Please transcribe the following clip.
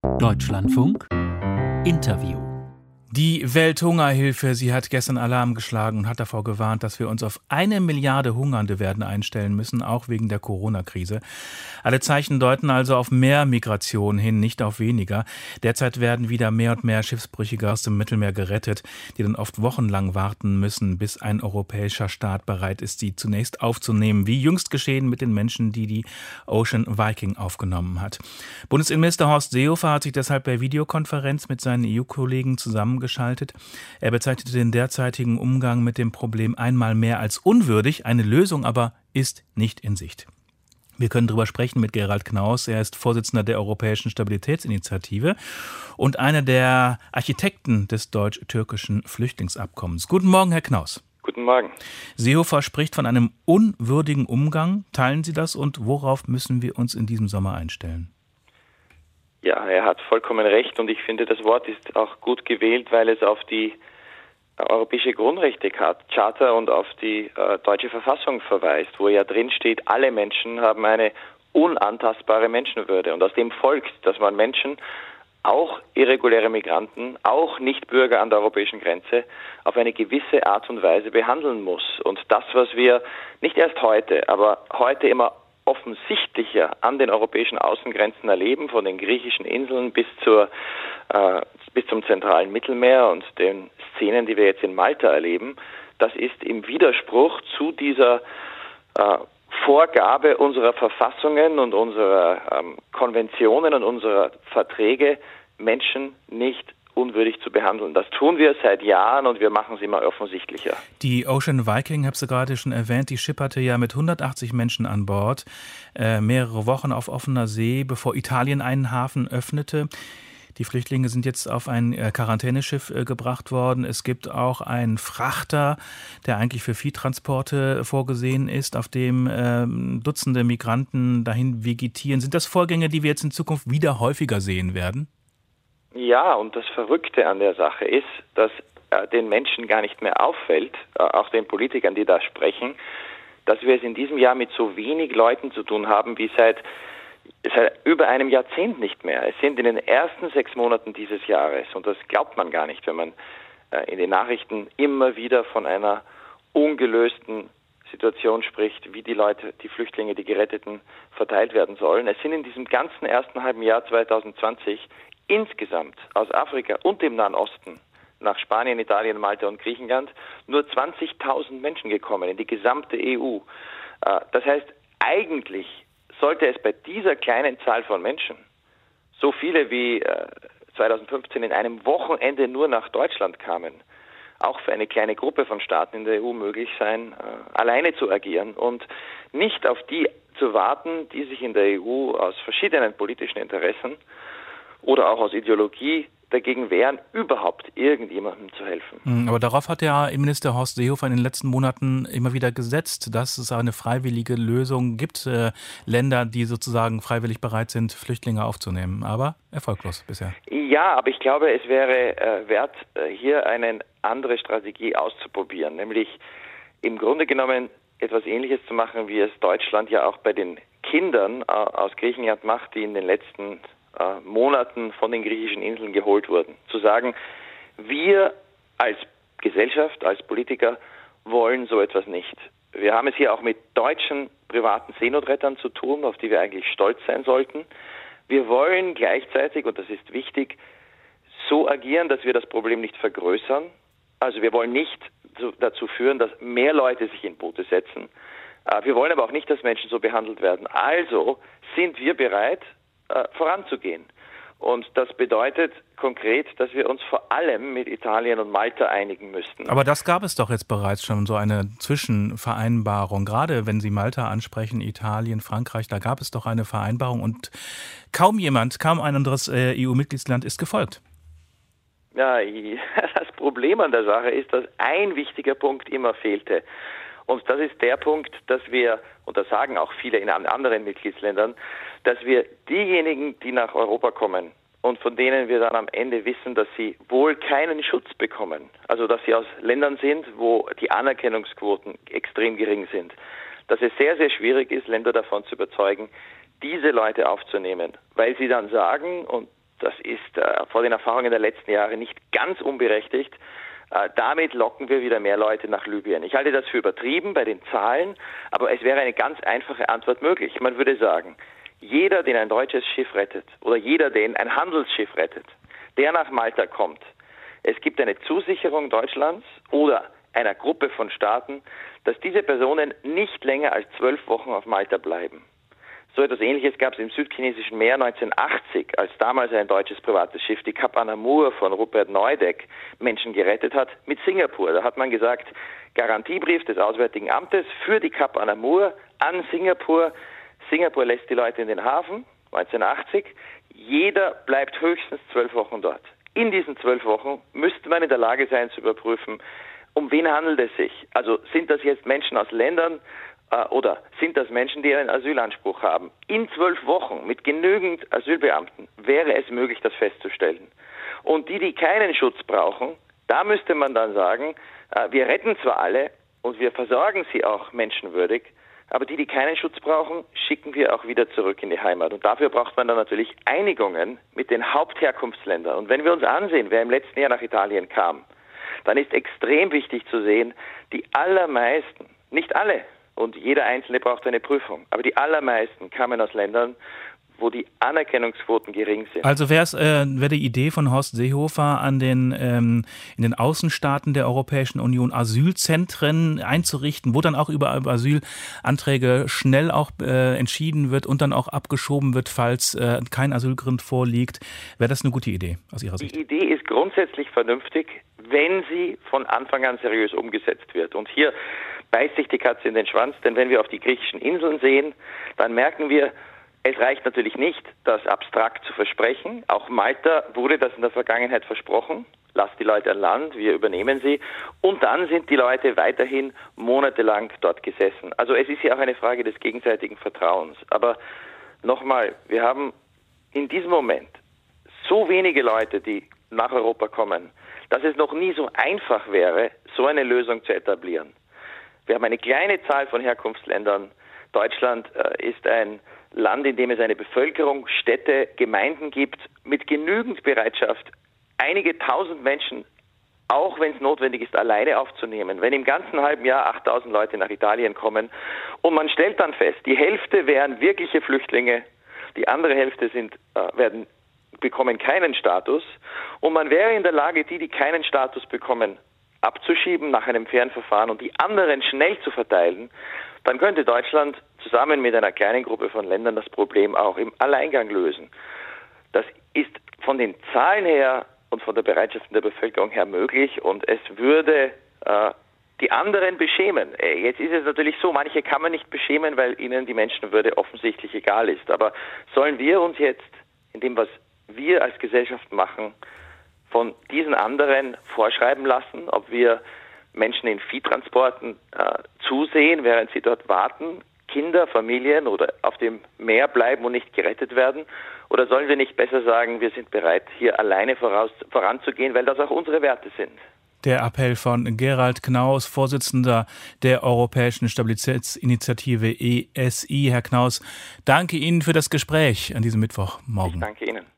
Deutschlandfunk Interview. Die Welthungerhilfe, sie hat gestern Alarm geschlagen und hat davor gewarnt, dass wir uns auf 1 Milliarde Hungernde werden einstellen müssen, auch wegen der Corona-Krise. Alle Zeichen deuten also auf mehr Migration hin, nicht auf weniger. Derzeit werden wieder mehr und mehr Schiffsbrüchige aus dem Mittelmeer gerettet, die dann oft wochenlang warten müssen, bis ein europäischer Staat bereit ist, sie zunächst aufzunehmen. Wie jüngst geschehen mit den Menschen, die Ocean Viking aufgenommen hat. Bundesinnenminister Horst Seehofer hat sich deshalb per Videokonferenz mit seinen EU-Kollegen zusammengeschaltet. Er bezeichnete den derzeitigen Umgang mit dem Problem einmal mehr als unwürdig. Eine Lösung aber ist nicht in Sicht. Wir können darüber sprechen mit Gerald Knaus. Er ist Vorsitzender der Europäischen Stabilitätsinitiative und einer der Architekten des deutsch-türkischen Flüchtlingsabkommens. Guten Morgen, Herr Knaus. Guten Morgen. Seehofer spricht von einem unwürdigen Umgang. Teilen Sie das und worauf müssen wir uns in diesem Sommer einstellen? Ja, er hat vollkommen recht und ich finde, das Wort ist auch gut gewählt, weil es auf die Europäische Grundrechtecharta und auf die deutsche Verfassung verweist, wo ja drin steht, alle Menschen haben eine unantastbare Menschenwürde. Und aus dem folgt, dass man Menschen, auch irreguläre Migranten, auch Nichtbürger an der europäischen Grenze, auf eine gewisse Art und Weise behandeln muss. Und das, was wir nicht erst heute, aber heute immer offensichtlicher an den europäischen Außengrenzen erleben, von den griechischen Inseln bis zum zentralen Mittelmeer und den Szenen, die wir jetzt in Malta erleben, das ist im Widerspruch zu dieser Vorgabe unserer Verfassungen und unserer Konventionen und unserer Verträge, Menschen nicht unwürdig zu behandeln. Das tun wir seit Jahren und wir machen es immer offensichtlicher. Die Ocean Viking, habe Sie gerade schon erwähnt, die schipperte ja mit 180 Menschen an Bord, mehrere Wochen auf offener See, bevor Italien einen Hafen öffnete. Die Flüchtlinge sind jetzt auf ein Quarantäneschiff gebracht worden. Es gibt auch einen Frachter, der eigentlich für Viehtransporte vorgesehen ist, auf dem Dutzende Migranten dahin vegetieren. Sind das Vorgänge, die wir jetzt in Zukunft wieder häufiger sehen werden? Ja, und das Verrückte an der Sache ist, dass den Menschen gar nicht mehr auffällt, auch den Politikern, die da sprechen, dass wir es in diesem Jahr mit so wenig Leuten zu tun haben wie seit über einem Jahrzehnt nicht mehr. Es sind in den ersten 6 Monaten dieses Jahres, und das glaubt man gar nicht, wenn man in den Nachrichten immer wieder von einer ungelösten Situation spricht, wie die Flüchtlinge, die Geretteten verteilt werden sollen. Es sind in diesem ganzen ersten halben Jahr 2020 insgesamt aus Afrika und dem Nahen Osten nach Spanien, Italien, Malta und Griechenland nur 20.000 Menschen gekommen in die gesamte EU. Das heißt, eigentlich sollte es bei dieser kleinen Zahl von Menschen, so viele wie 2015 in einem Wochenende nur nach Deutschland kamen, auch für eine kleine Gruppe von Staaten in der EU möglich sein, alleine zu agieren und nicht auf die zu warten, die sich in der EU aus verschiedenen politischen Interessen oder auch aus Ideologie dagegen wehren, überhaupt irgendjemandem zu helfen. Aber darauf hat ja Innenminister Horst Seehofer in den letzten Monaten immer wieder gesetzt, dass es eine freiwillige Lösung gibt, Länder, die sozusagen freiwillig bereit sind, Flüchtlinge aufzunehmen, aber erfolglos bisher. Ja, aber ich glaube, es wäre wert, hier eine andere Strategie auszuprobieren, nämlich im Grunde genommen etwas Ähnliches zu machen, wie es Deutschland ja auch bei den Kindern aus Griechenland macht, die in den letzten Monaten von den griechischen Inseln geholt wurden. Zu sagen, wir als Gesellschaft, als Politiker wollen so etwas nicht. Wir haben es hier auch mit deutschen privaten Seenotrettern zu tun, auf die wir eigentlich stolz sein sollten. Wir wollen gleichzeitig, und das ist wichtig, so agieren, dass wir das Problem nicht vergrößern. Also wir wollen nicht dazu führen, dass mehr Leute sich in Boote setzen. Wir wollen aber auch nicht, dass Menschen so behandelt werden. Also sind wir bereit, voranzugehen. Und das bedeutet konkret, dass wir uns vor allem mit Italien und Malta einigen müssten. Aber das gab es doch jetzt bereits schon, so eine Zwischenvereinbarung. Gerade wenn Sie Malta ansprechen, Italien, Frankreich, da gab es doch eine Vereinbarung und kaum ein anderes EU-Mitgliedsland ist gefolgt. Ja, das Problem an der Sache ist, dass ein wichtiger Punkt immer fehlte. Und das ist der Punkt, dass wir, und das sagen auch viele in anderen Mitgliedsländern, dass wir diejenigen, die nach Europa kommen und von denen wir dann am Ende wissen, dass sie wohl keinen Schutz bekommen, also dass sie aus Ländern sind, wo die Anerkennungsquoten extrem gering sind, dass es sehr, sehr schwierig ist, Länder davon zu überzeugen, diese Leute aufzunehmen, weil sie dann sagen, und das ist vor den Erfahrungen der letzten Jahre nicht ganz unberechtigt. Damit locken wir wieder mehr Leute nach Libyen. Ich halte das für übertrieben bei den Zahlen, aber es wäre eine ganz einfache Antwort möglich. Man würde sagen, jeder, den ein deutsches Schiff rettet oder jeder, den ein Handelsschiff rettet, der nach Malta kommt, es gibt eine Zusicherung Deutschlands oder einer Gruppe von Staaten, dass diese Personen nicht länger als 12 Wochen auf Malta bleiben. So etwas Ähnliches gab es im südchinesischen Meer 1980, als damals ein deutsches privates Schiff, die Cap Anamur von Rupert Neudeck, Menschen gerettet hat mit Singapur. Da hat man gesagt, Garantiebrief des Auswärtigen Amtes für die Cap Anamur an Singapur. Singapur lässt die Leute in den Hafen, 1980. Jeder bleibt höchstens 12 Wochen dort. In diesen 12 Wochen müsste man in der Lage sein zu überprüfen, um wen handelt es sich? Also sind das jetzt Menschen aus Ländern oder sind das Menschen, die einen Asylanspruch haben? In 12 Wochen mit genügend Asylbeamten wäre es möglich, das festzustellen. Und die keinen Schutz brauchen, da müsste man dann sagen, wir retten zwar alle und wir versorgen sie auch menschenwürdig, aber die keinen Schutz brauchen, schicken wir auch wieder zurück in die Heimat. Und dafür braucht man dann natürlich Einigungen mit den Hauptherkunftsländern. Und wenn wir uns ansehen, wer im letzten Jahr nach Italien kam, dann ist extrem wichtig zu sehen, die allermeisten, nicht alle, und jeder Einzelne braucht eine Prüfung, aber die allermeisten kamen aus Ländern, wo die Anerkennungsquoten gering sind. Also wäre die Idee von Horst Seehofer, in den Außenstaaten der Europäischen Union Asylzentren einzurichten, wo dann auch über Asylanträge schnell auch entschieden wird und dann auch abgeschoben wird, falls kein Asylgrund vorliegt. Wäre das eine gute Idee aus Ihrer Sicht? Die Idee ist grundsätzlich vernünftig, wenn sie von Anfang an seriös umgesetzt wird. Und hier beißt sich die Katze in den Schwanz, denn wenn wir auf die griechischen Inseln sehen, dann merken wir, es reicht natürlich nicht, das abstrakt zu versprechen. Auch Malta wurde das in der Vergangenheit versprochen. Lasst die Leute an Land, wir übernehmen sie. Und dann sind die Leute weiterhin monatelang dort gesessen. Also es ist ja auch eine Frage des gegenseitigen Vertrauens. Aber nochmal, wir haben in diesem Moment so wenige Leute, die nach Europa kommen, dass es noch nie so einfach wäre, so eine Lösung zu etablieren. Wir haben eine kleine Zahl von Herkunftsländern. Deutschland ist ein Land, in dem es eine Bevölkerung, Städte, Gemeinden gibt, mit genügend Bereitschaft, einige tausend Menschen, auch wenn es notwendig ist, alleine aufzunehmen. Wenn im ganzen halben Jahr 8000 Leute nach Italien kommen und man stellt dann fest, die Hälfte wären wirkliche Flüchtlinge, die andere Hälfte bekommen keinen Status und man wäre in der Lage, die keinen Status bekommen, abzuschieben nach einem fairen Verfahren und die anderen schnell zu verteilen, dann könnte Deutschland zusammen mit einer kleinen Gruppe von Ländern das Problem auch im Alleingang lösen. Das ist von den Zahlen her und von der Bereitschaft der Bevölkerung her möglich und es würde die anderen beschämen. Jetzt ist es natürlich so, manche kann man nicht beschämen, weil ihnen die Menschenwürde offensichtlich egal ist. Aber sollen wir uns jetzt in dem, was wir als Gesellschaft machen, von diesen anderen vorschreiben lassen, ob wir Menschen in Viehtransporten zusehen, während sie dort warten, Kinder, Familien oder auf dem Meer bleiben und nicht gerettet werden? Oder sollen wir nicht besser sagen, wir sind bereit, hier alleine voranzugehen, weil das auch unsere Werte sind? Der Appell von Gerald Knaus, Vorsitzender der Europäischen Stabilitätsinitiative ESI. Herr Knaus, danke Ihnen für das Gespräch an diesem Mittwochmorgen. Ich danke Ihnen.